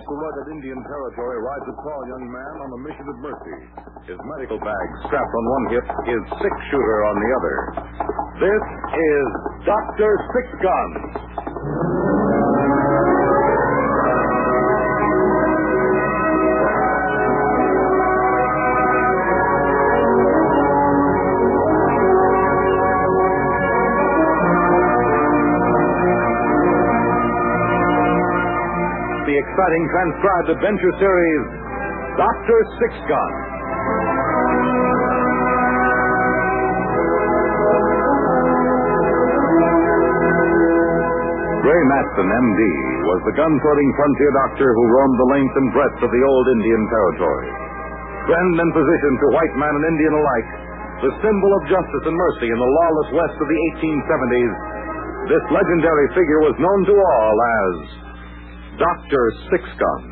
the rugged Indian territory rides a tall young man on a mission of mercy. His medical bag strapped on one hip, his six-shooter on the other. This is Dr. Six Guns. The exciting transcribed adventure series, Dr. Six Guns. Ray Matson, M.D., was the gun-toting frontier doctor who roamed the length and breadth of the old Indian territory. Friend and physician to white man and Indian alike, the symbol of justice and mercy in the lawless West of the 1870s, this legendary figure was known to all as Dr. Six Guns.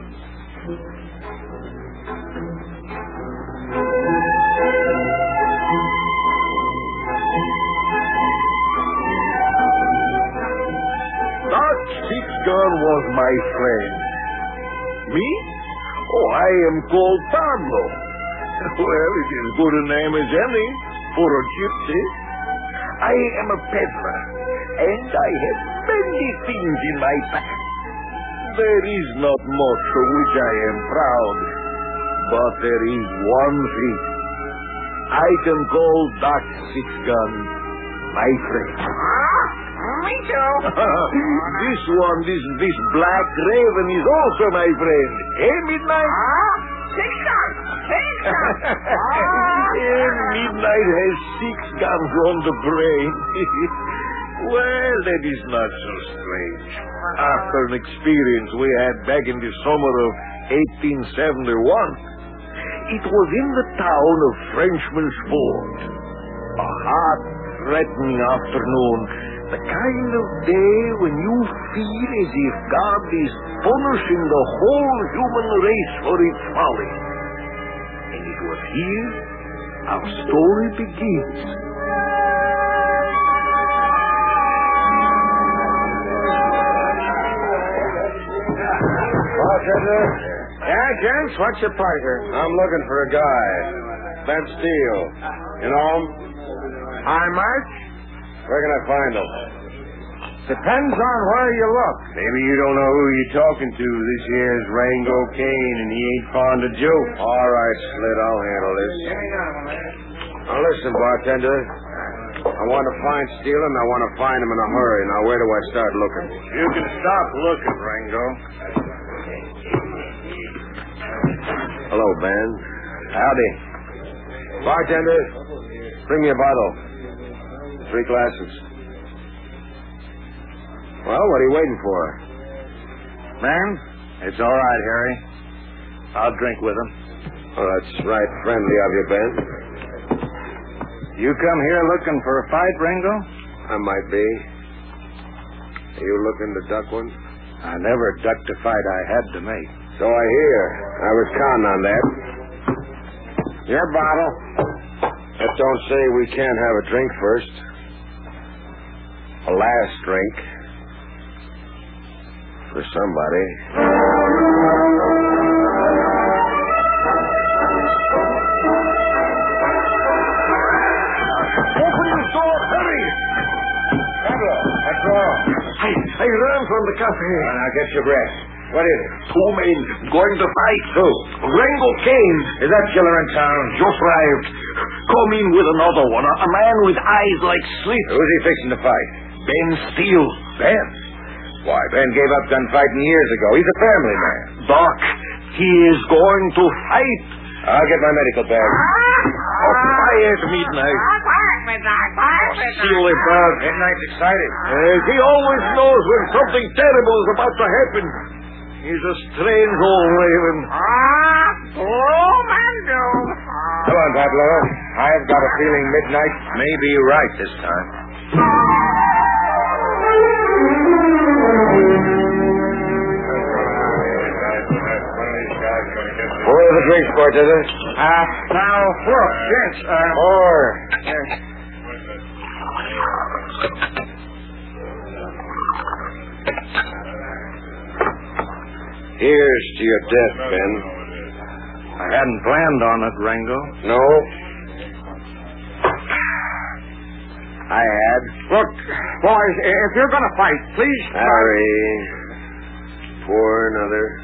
Doc Six Gun was my friend. Me? Oh, I am called Pablo. Well, it is good a name as any for a gypsy. I am a peddler, and I have many things in my pack. There is not much of which I am proud, but there is one thing. I can call Doc Six Gun my friend. Me too. This black raven is also my friend. Hey, Midnight? Six Guns. Six Guns. Midnight has 6 guns on the brain. Well, that is not so strange. After an experience we had back in the summer of 1871, it was in the town of Frenchman's Ford. A hot, threatening afternoon, the kind of day when you feel as if God is punishing the whole human race for its folly. And it was here our story begins. Bartender? Yeah, gents, what's your pleasure? I'm looking for a guy. Ben Steele. You know him? Hi, March. Where can I find him? Depends on where you look. Maybe you don't know who you're talking to. This here's Rango Kane, and he ain't fond of jokes. All right, Slit, I'll handle this. Now, listen, bartender. I want to find Steele, and I want to find him in a hurry. Now, where do I start looking? You can stop looking, Rango. Hello, Ben. Howdy. Bartender, bring me a bottle. 3 glasses. Well, what are you waiting for? Man, it's all right, Harry. I'll drink with him. Oh, that's right friendly of you, Ben. You come here looking for a fight, Ringo? I might be. Are you looking to duck one? I never ducked a fight I had to make. So I hear. I was counting on that. Your bottle. That don't say we can't have a drink first. A last drink. For somebody. Open the door, hurry! Pablo, what's wrong? I ran from the cafe. Now get your breath. What is it? 2 men going to fight. Who? Rango Kane. Is that killer in town? Just arrived. Come in with another one. A man with eyes like slits. Who's he fixing to fight? Ben Steele. Ben? Why, Ben gave up gunfighting years ago. He's a family man. Doc, he is going to fight. I'll get my medical bag. Quiet, Midnight. Steele about. Midnight's excited. He always knows when something terrible is about to happen. He's a strange old raven. Come on, Pablo. I've got a feeling Midnight may be right this time. Where are the drinks, bartender? Now, look, gents, More. Here's to your death, Ben. I hadn't planned on it, Rango. No? I had. Look, boys, if you're going to fight, please... Harry. Pour another.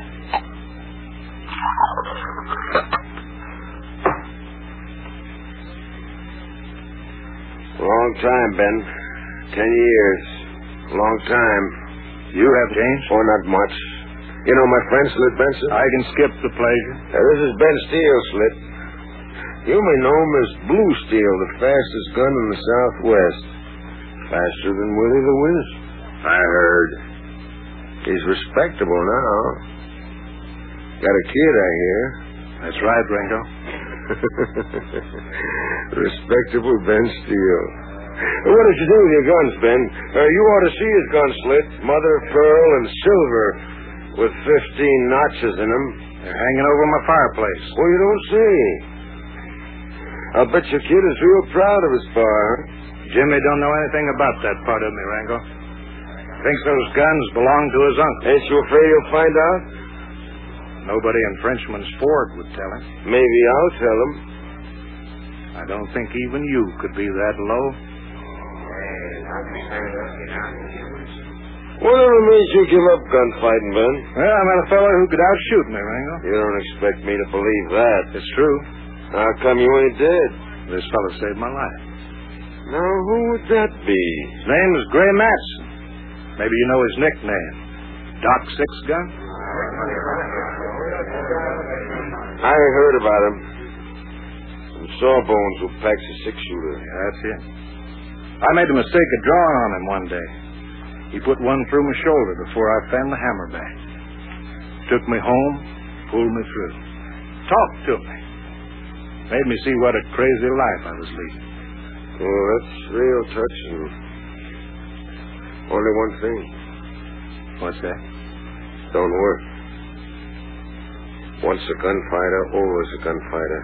Long time, Ben. 10 years. Long time. You have changed? Oh, not much. You know my friend, Slit Benson? I can skip the pleasure. This is Ben Steele, Slit. You may know him as Blue Steel, the fastest gun in the Southwest. Faster than Willie the Wisp. I heard. He's respectable now. Got a kid, I hear. That's right, Rango. Respectable Ben Steele. What did you do with your guns, Ben? You ought to see his gun, Slit. Mother of pearl and silver with 15 notches in them. They're hanging over my fireplace. Well, you don't say. I'll bet your kid is real proud of his bar. Jimmy don't know anything about that part of me, Rango. Thinks those guns belong to his uncle. Ain't you afraid he'll find out? Nobody in Frenchman's Ford would tell him. Maybe I'll tell him. I don't think even you could be that low. Whatever made you give up gunfighting, Ben? Well, I met a fellow who could outshoot me, Rango. You don't expect me to believe that. It's true. How come you ain't dead? This fellow saved my life. Now, who would that be? His name is Gray Matson. Maybe you know his nickname. Doc Six Gun? I heard about him. Some Sawbones who packs a six-shooter. Yeah, that's it. I made the mistake of drawing on him one day. He put one through my shoulder before I fanned the hammer back. Took me home, pulled me through. Talked to me. Made me see what a crazy life I was leading. Oh, that's real touching. Only one thing. What's that? Don't work. Once a gunfighter, always a gunfighter.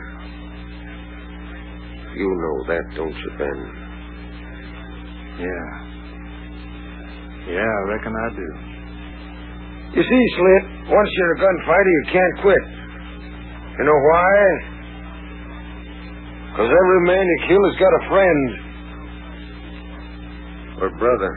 You know that, don't you, Ben? Yeah. Yeah, I reckon I do. You see, Slit, once you're a gunfighter, you can't quit. You know why? Because every man you kill has got a friend. Or brother.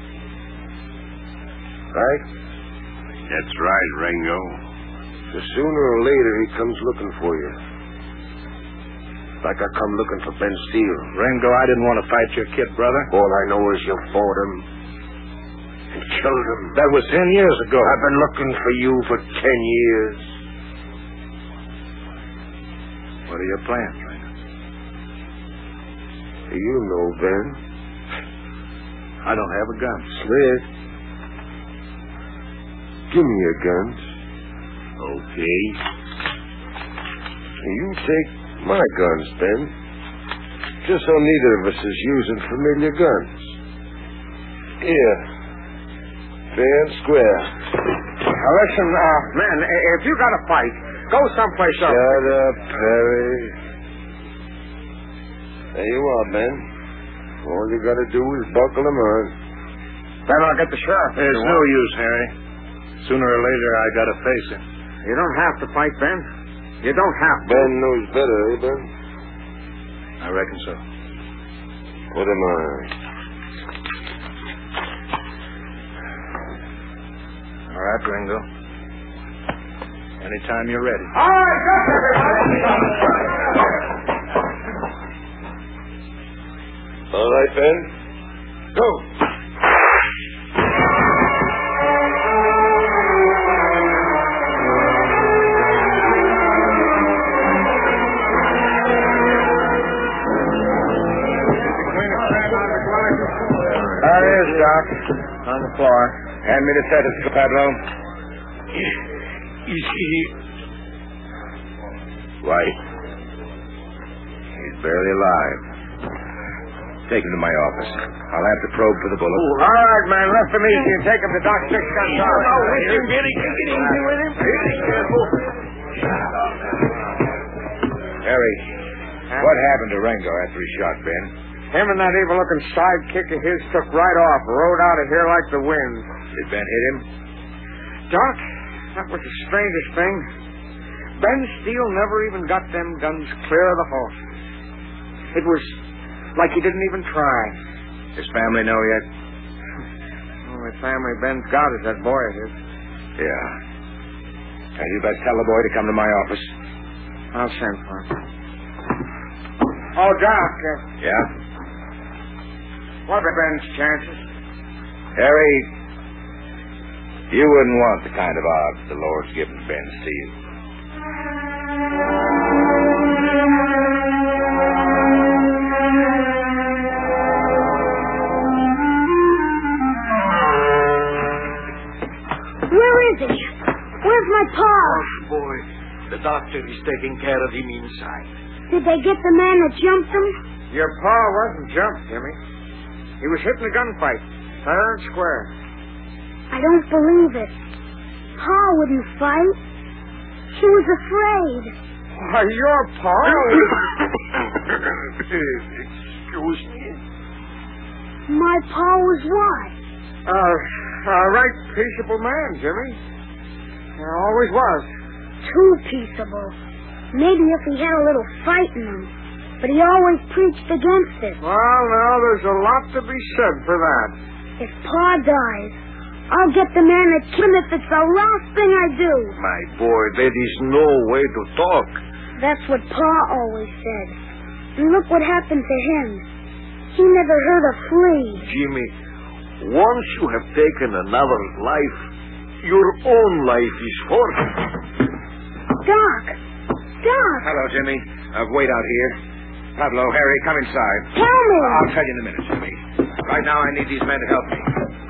Right? That's right, Rango. So sooner or later, he comes looking for you. Like I come looking for Ben Steele. Rango, I didn't want to fight your kid, brother. All I know is you fought him. And killed him. That was 10 years ago. I've been looking for you for 10 years. What are your plans, Rango? You know, Ben. I don't have a gun. Slit. Give me your guns. Okay. You take my guns, Ben. Just so neither of us is using familiar guns. Here. Fair and square. Now, listen, man, if you got to fight, go someplace else. Shut up, Perry. There you are, Ben. All you got to do is buckle them on. Then I'll get the sheriff. There's no use, Harry. Sooner or later, I got to face him. You don't have to fight, Ben. You don't have to. Ben knows better, eh, Ben? I reckon so. Put him on. All right, Ringo. Anytime you're ready. All right, go, everybody. All right, Ben. Go. Doc, on the floor. Hand me the stethoscope, Padron. Is he... Right. He's barely alive. Take him to my office. I'll have to probe for the bullet. All right, man. Left him easy and take him to Doc Six Gun. Get easy with him. Harry, what happened to Rango after he shot Ben? Him and that evil-looking sidekick of his took right off, rode out of here like the wind. Did Ben hit him? Doc, That was the strangest thing. Ben Steele never even got them guns clear of the horses. It was like he didn't even try. His family know yet? Only family Ben's got is that boy of his. Yeah. And you best tell the boy to come to my office. I'll send for him. Oh, Doc. Yeah? What are Ben's chances? Harry, you wouldn't want the kind of odds the Lord's given Ben Steele. Where is he? Where's my pa? Hush, boy. The doctor is taking care of him inside. Did they get the man that jumped him? Your pa wasn't jumped, Jimmy. He was hit in a gunfight, fair and square. I don't believe it. Pa wouldn't fight. She was afraid. Why, your pa Excuse me? My pa was what? a right peaceable man, Jimmy. Always was. Too peaceable. Maybe if he had a little fight in him. But he always preached against it. Well, now, there's a lot to be said for that. If Pa dies, I'll get the man that killed him if it's the last thing I do. My boy, that is no way to talk. That's what Pa always said. And look what happened to him. He never hurt a flea. Jimmy, once you have taken another's life, your own life is forfeit. Doc! Doc! Hello, Jimmy. Wait out here. Pablo, Harry, come inside. Tell me! I'll tell you in a minute, Jimmy. Right now, I need these men to help me.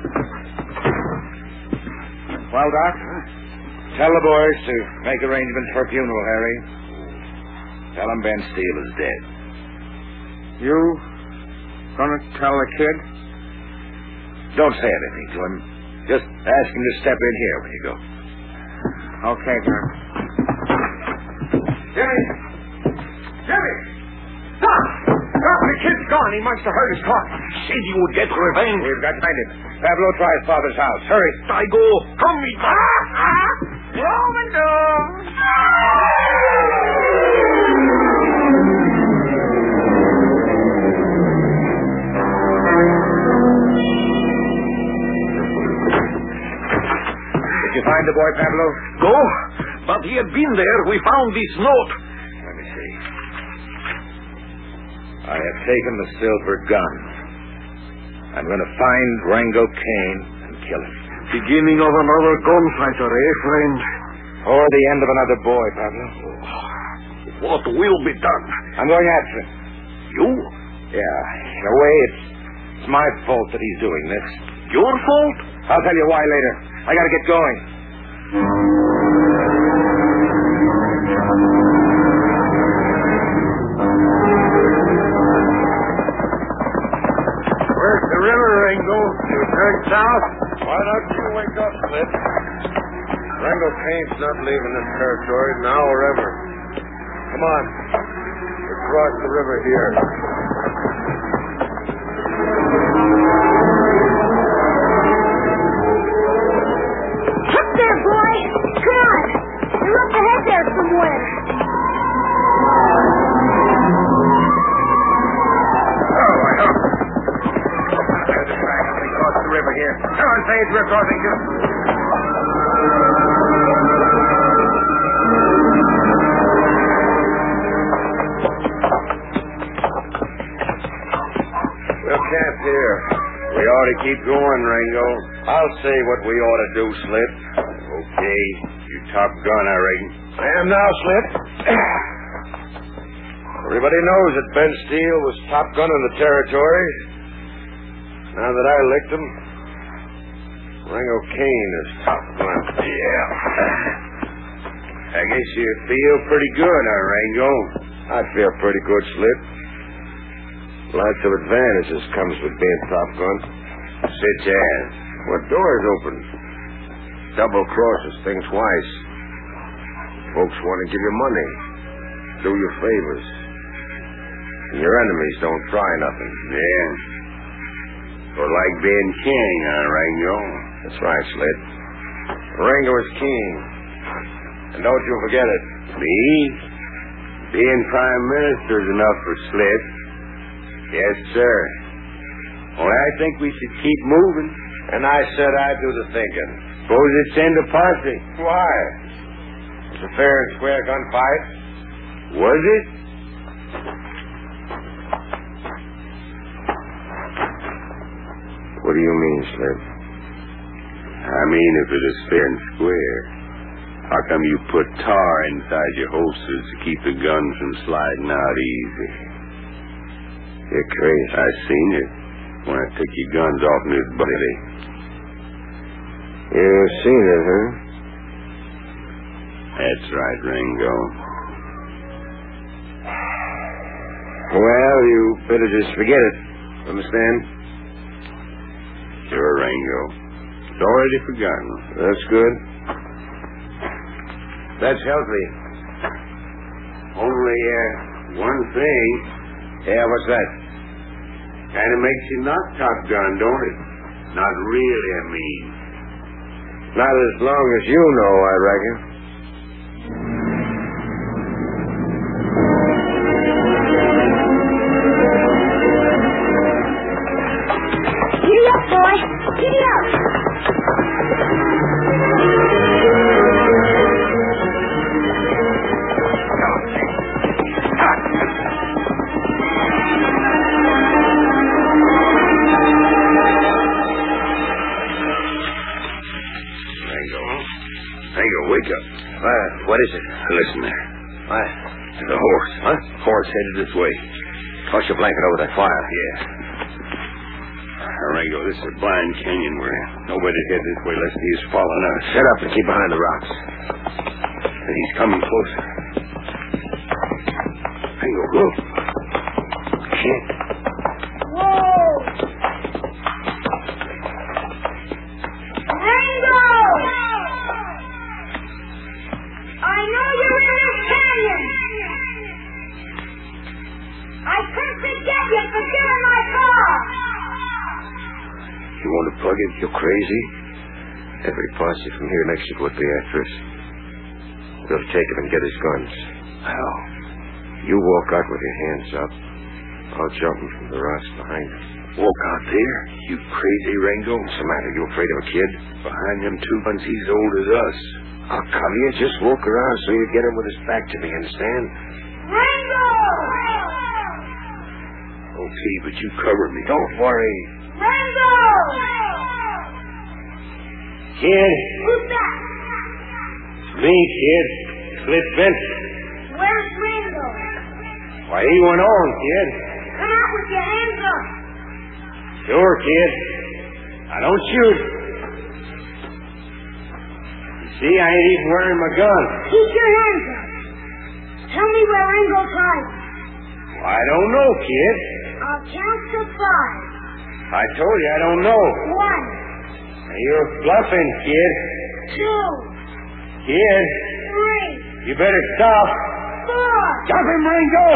Well, Doc? Tell the boys to make arrangements for a funeral, Harry. Tell them Ben Steele is dead. You gonna tell the kid? Don't say anything to him. Just ask him to step in here when you go. Okay, Doc. Jimmy! Jimmy! Doc! Doc, the kid's gone. He must have heard us talk. Said you would get revenge. We've got to find him. Pablo, try his father's house. Hurry. I go. Come with me. Open door! Did you find the boy, Pablo? Go. But he had been there. We found this note. Let me see. I have taken the silver gun. I'm going to find Rango Kane and kill him. Beginning of another gunfighter, friend? Or the end of another boy, Pablo. What will be done? I'm going after him. You? Yeah, in a way, it's my fault that he's doing this. Your fault? I'll tell you why later. I got to get going. Where's the river, Ringo? You turned south? Why don't you wake up, Slip? Rango Kane's not leaving this territory now or ever. Come on. We'll cross the river here. Up there, boy! Come on! You're up ahead there somewhere. There's the track. We cross the river here. Come on, Sage. We're crossing too. We'll camp here. We ought to keep going, Rango. I'll say what we ought to do, Slip. Okay. You top gun, I reckon. I am now, Slip. Everybody knows that Ben Steele was top gun in the territory. Now that I licked him, Rango Kane is top gun. Yeah. I guess you feel pretty good, huh, Rango? I feel pretty good, Slip. Lots of advantages comes with being top gun. Such as? What doors open? Double crosses, think twice. Folks want to give you money. Do you favors. And your enemies don't try nothing. Yeah. Or like being king, huh, Rango? That's right, Slip. Rango is king. And don't you forget it. Me? Being Prime Minister's enough for Slip. Yes, sir. Well, I think we should keep moving. And I said I'd do the thinking. Suppose they send a posse. Why? It's a fair and square gunfight. Was it? What do you mean, Slip? I mean, if it is fair and square, how come you put tar inside your holsters to keep the guns from sliding out easy? You're crazy. I seen it when I took your guns off in his buddy. You've seen it, huh? That's right, Ringo. Well, you better just forget it. Understand? Sure, Ringo. It's already forgotten. That's good. That's healthy. Only, one thing. Yeah, what's that? Kind of makes you not Top Gun, don't it? Not really, I mean. Not as long as you know, I reckon. Giddy up, boy. Giddy up. Ringo, wake up. What is it? Listen there. What? There's a horse. Huh? Horse headed this way. Toss your blanket over that fire. Yeah. Ringo, this is a blind canyon we're in. Nobody'd head this way unless he's following us. Shut up and keep behind the rocks. He's coming closer. Ringo, look. Shit. Whoa! Ringo! I know you're in this canyon. I couldn't forget you for killing my car. You want to plug him? You're crazy. Every posse from here next week would be after us. They'll take him and get his guns. How? You walk out with your hands up. I'll jump him from the rocks behind us. Walk out there? You crazy, Ringo? What's the matter? You afraid of a kid? Behind them two guns, he's as old as us. I'll come here. Just walk around so you get him with his back to me, understand? Ringo! Okay, but you cover me. Don't worry. Ringo! Kid. Who's that? Me, kid. Slip Benson. Where's Ringo? Why, he went on, kid. Come out with your hands up. Sure, kid. Now, don't shoot. You see, I ain't even wearing my gun. Keep your hands up. Tell me where Ringo's hiding. Well, I don't know, kid. I'll count to 5. I told you I don't know. 1, Now, you're bluffing, kid. 2, Kid, 3, you better stop. 4. Stop him, Ringo!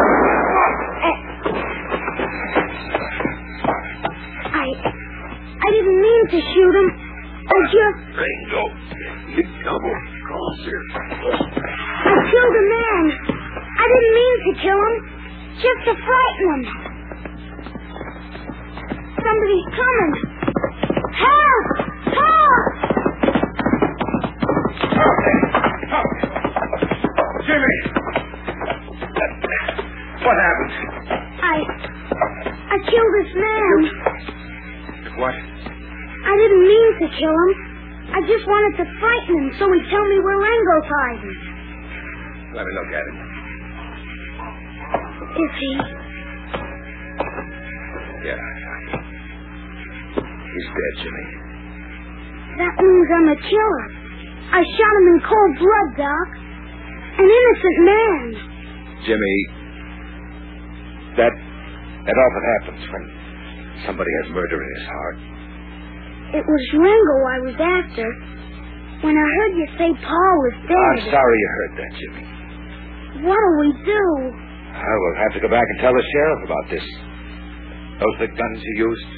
I didn't mean to shoot him. I just... Ringo, you double crosser. I killed a man. I didn't mean to kill him. Just to frighten him. Somebody's coming. Help! Help! Jimmy! What happened? I killed this man. What? I didn't mean to kill him. I just wanted to frighten him so he'd tell me where Ringo's hiding. Let me look at him. Is he? Yeah. He's dead, Jimmy. That means I'm a killer. I shot him in cold blood, Doc. An innocent man. Jimmy, that often happens when somebody has murder in his heart. It was Ringo I was after. When I heard you say Paul was dead... I'm sorry you heard that, Jimmy. What'll we do? We'll have to go back and tell the sheriff about this. Those the guns you used?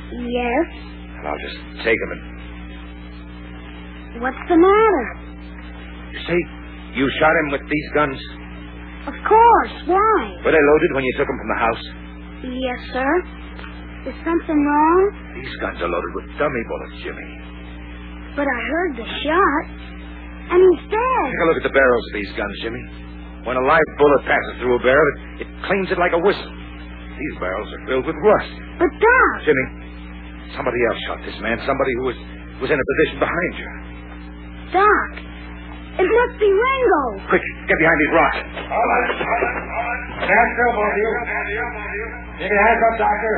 Yes? And I'll just take them and... What's the matter? You see, you shot him with these guns? Of course. Why? Were they loaded when you took them from the house? Yes, sir. Is something wrong? These guns are loaded with dummy bullets, Jimmy. But I heard the shot. And he's dead. Take a look at the barrels of these guns, Jimmy. When a live bullet passes through a barrel, it cleans it like a whistle. These barrels are filled with rust. But, Doc... Jimmy, somebody else shot this man. Somebody who was in a position behind you. Doc, it must be Ringo. Quick, get behind these rocks. All right. Stand still, both of you. Keep your hands up, Doctor.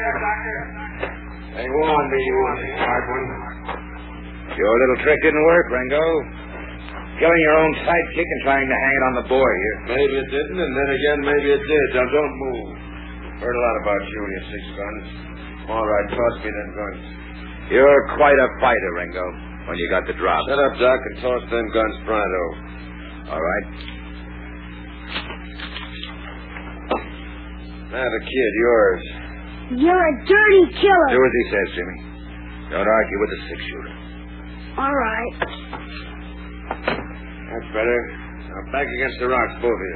Hey, go on, baby. Hard one. Your little trick didn't work, Ringo. Killing your own sidekick and trying to hang it on the boy here. Maybe it didn't, and then again, maybe it did. Now, don't move. Heard a lot about you and your 6 guns. All right, toss me them guns. You're quite a fighter, Ringo, when you got the drop. Shut up, Doc, and toss them guns pronto. All right. Now, the kid, yours. You're a dirty killer. Do as he says, Jimmy. Don't argue with the 6-shooter. All right. That's better. Now, back against the rocks, both of you.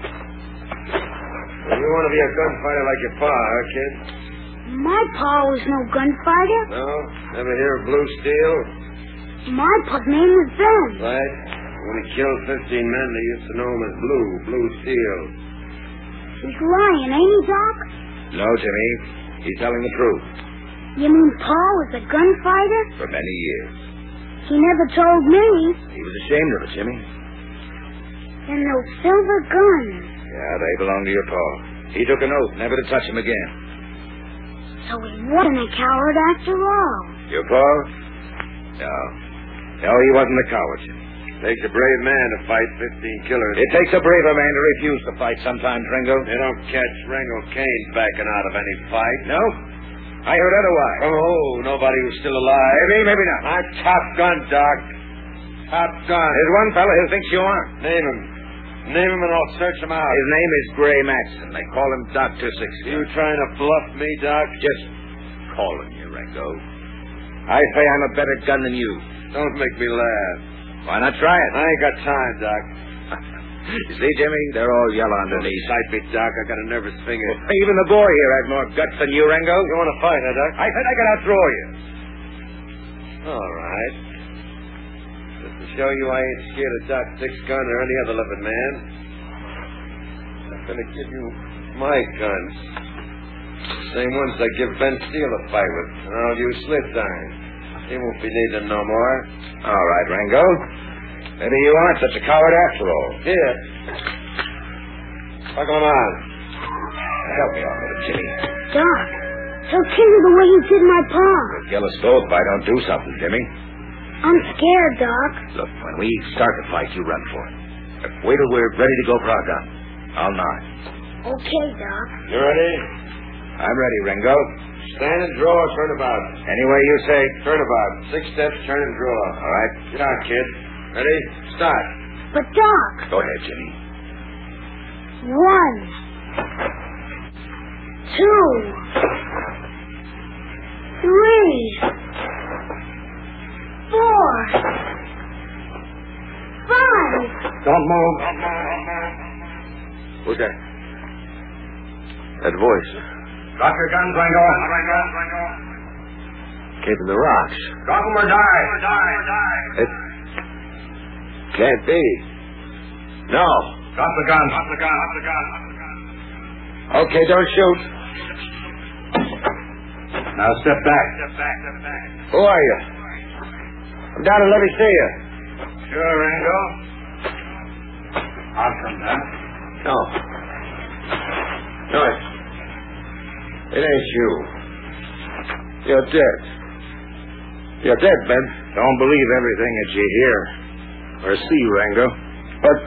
Well, you want to be a gunfighter like your pa, huh, kid? My pa was no gunfighter. No? Never hear of Blue Steel? My pa's name was Ben. Right. When he killed 15 men, they used to know him as Blue Steel. He's lying, ain't he, Doc? No, Jimmy. He's telling the truth. You mean Pa was a gunfighter? For many years. He never told me. He was ashamed of it, Jimmy. And those silver guns. Yeah, they belong to your pa. He took an oath never to touch them again. So he wasn't a coward after all. Your pa? No. No, he wasn't a coward, Jimmy. Takes a brave man to fight 15 killers. It takes a braver man to refuse to fight sometimes, Ringo. They don't catch Ringo Kane backing out of any fight. No? I heard otherwise. Oh, nobody who's still alive. Maybe not. I'm Top Gun, Doc. Top Gun. There's one fella who thinks you aren't. Name him. Name him and I'll search him out. His name is Gray Matson. They call him Dr. Sixty. You trying to bluff me, Doc? Just calling you, Ringo. I say I'm a better gun than you. Don't make me laugh. Why not try it? I ain't got time, Doc. You see, Jimmy, they're all yellow underneath. Sight me, Doc. I got a nervous finger. Well, even the boy here has more guts than you, Ringo. You want to fight, huh, Doc? I said I could outdraw you. All right. Just to show you I ain't scared of Doc Six-Gun or any other living man, I'm going to give you my guns. Same ones I give Ben Steele a fight with. And I'll use slit iron. He won't be needing no more. All right, Ringo. Maybe you aren't such a coward after all. Here. Buckle him on. Help me off with it, Jimmy. Doc, he'll kill you the way you did my pa. You'll kill us both if I don't do something, Jimmy. I'm scared, Doc. Look, when we start the fight, you run for it. Wait till we're ready to go for our gun. I'll nod. Okay, Doc. You ready? I'm ready, Ringo. Stand and draw, turn about. Any way you say. Turn about. 6 steps, turn and draw. All right. Get out, kid. Ready? Start. But, Doc, Go ahead, Jimmy. 1, 2, 3, 4, 5. Don't move. Who's that? That voice. Drop your guns, Ringo. Came from the rocks. Drop them or die. It can't be. No. Drop the gun. Okay, don't shoot. Now step back. Who are you? Come down and let me see you. Sure, Ringo. I'll come down. No. No, it ain't you. You're dead. You're dead, Ben. Don't believe everything that you hear or see, Ringo. But,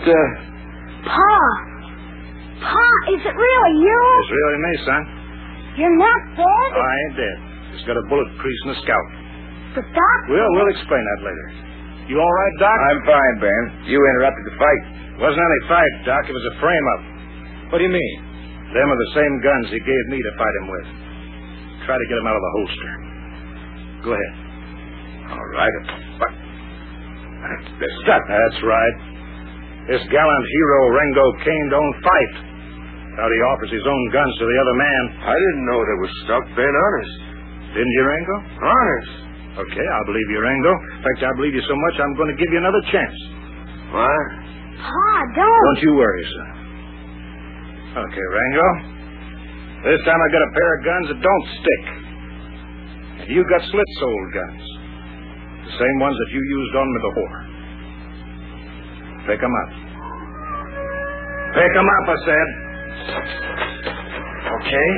Pa, is it really you? It's really me, son. You're not dead? I ain't dead. Just got a bullet crease in the scalp. But, Doc, We'll explain that later. You all right, Doc? I'm fine, Ben. You interrupted the fight. Wasn't any fight, Doc. It was a frame-up. What do you mean? Them are the same guns he gave me to fight him with. Try to get him out of the holster. Go ahead. All right. But The stuff. That's right. This gallant hero, Ringo Kane, don't fight. How he offers his own guns to the other man. I didn't know they were stuck, Ben, honest. Didn't you, Ringo? Honest. Okay, I'll believe you, Ringo. In fact, I believe you so much, I'm going to give you another chance. What? Pa, don't. Don't you worry, son. Okay, Ringo. This time I got a pair of guns that don't stick. And you got slit-soled guns. The same ones that you used on me before. Pick 'em up. Pick 'em up, I said. Okay.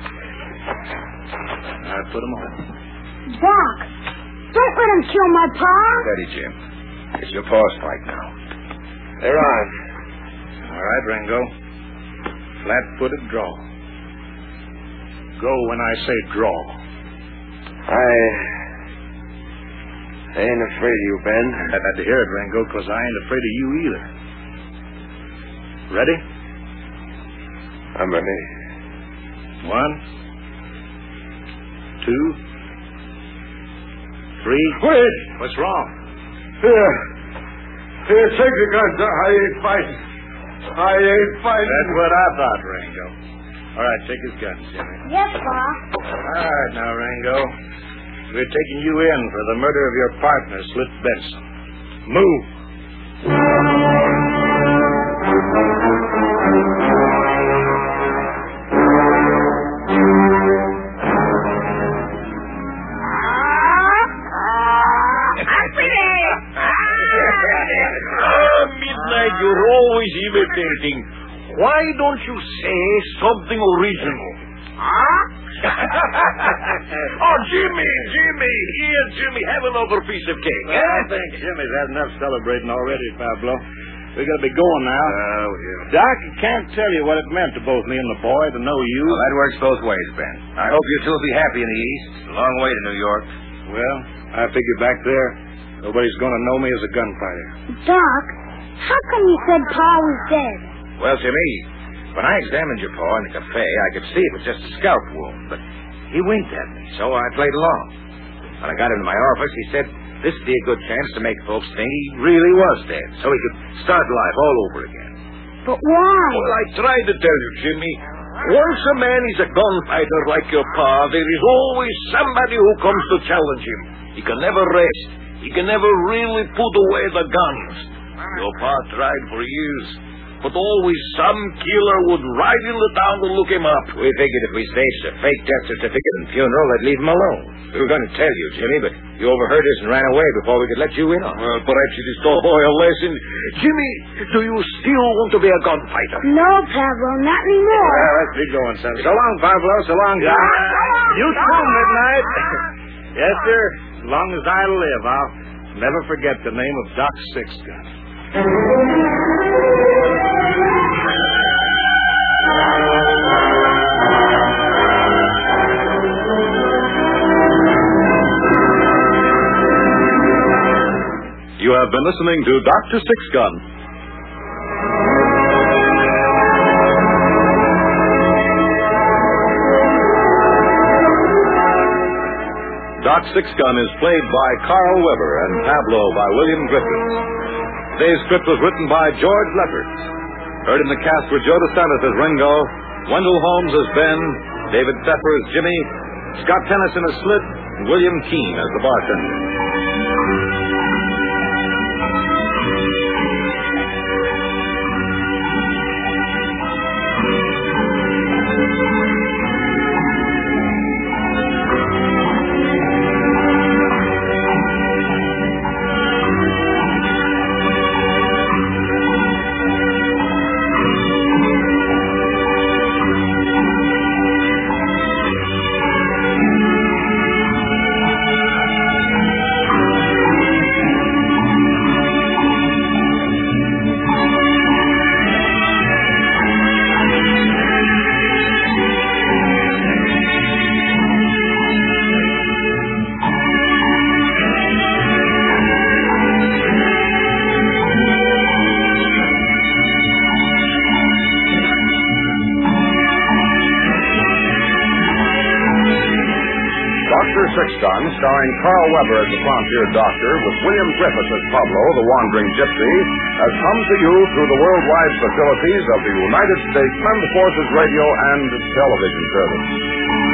I put 'em on. Doc, don't let him kill my pa. Steady, Jim. It's your paw's fight now. They're on. All right, Ringo. Flat-footed draw. Go when I say draw. I ain't afraid of you, Ben. I'd had to hear it, Ringo, because I ain't afraid of you either. Ready? I'm ready. 1, 2, 3. Wait! What's wrong? Here, take the guns. I ain't fighting. That's what I thought, Ringo. All right, take his guns, Jimmy. Yes, Pa. All right, now, Ringo. We're taking you in for the murder of your partner, Slit Benson. Move. Midnight, you're always imitating. Why don't you say something original? Oh, Jimmy. Here, Jimmy, have another piece of cake. I think Jimmy's had enough celebrating already, Pablo. We got to be going now. Doc, I can't tell you what it meant to both me and the boy to know you. Well, that works both ways, Ben. I hope you two will be happy in the East. It's a long way to New York. Well, I figure back there, nobody's going to know me as a gunfighter. Doc, how come you said Pa was dead? Well, Jimmy, when I examined your paw in the cafe, I could see it was just a scalp wound, but he winked at me, so I played along. When I got into my office, he said this would be a good chance to make folks think he really was dead, so he could start life all over again. But why? Well, I tried to tell you, Jimmy. Once a man is a gunfighter like your pa, there is always somebody who comes to challenge him. He can never rest. He can never really put away the guns. Your pa tried for years, but always some killer would ride into town to look him up. We figured if we staged a fake death certificate and funeral, they'd leave him alone. We were going to tell you, Jimmy, but you overheard us and ran away before we could let you in on it. Well, perhaps it is taught boy a lesson. Jimmy, do you still want to be a gunfighter? No, Pablo, not anymore. Well, let's be going, son. So long, Pablo. So long, Doc. You too, Midnight. Yes, sir. As long as I live, I'll never forget the name of Doc Sixgun. You have been listening to Dr. Sixgun. Doc Sixgun is played by Carl Weber and Pablo by William Griffiths. Today's script was written by George Lefferts. Heard in the cast were Joe DeSantis as Ringo, Wendell Holmes as Ben, David Pfeffer as Jimmy, Scott Tennyson as Slit, and William Keene as the bartender. Horse Gun, starring Carl Weber as the frontier doctor, with William Griffith as Pablo, the wandering gypsy, has come to you through the worldwide facilities of the United States Armed Forces Radio and Television Service.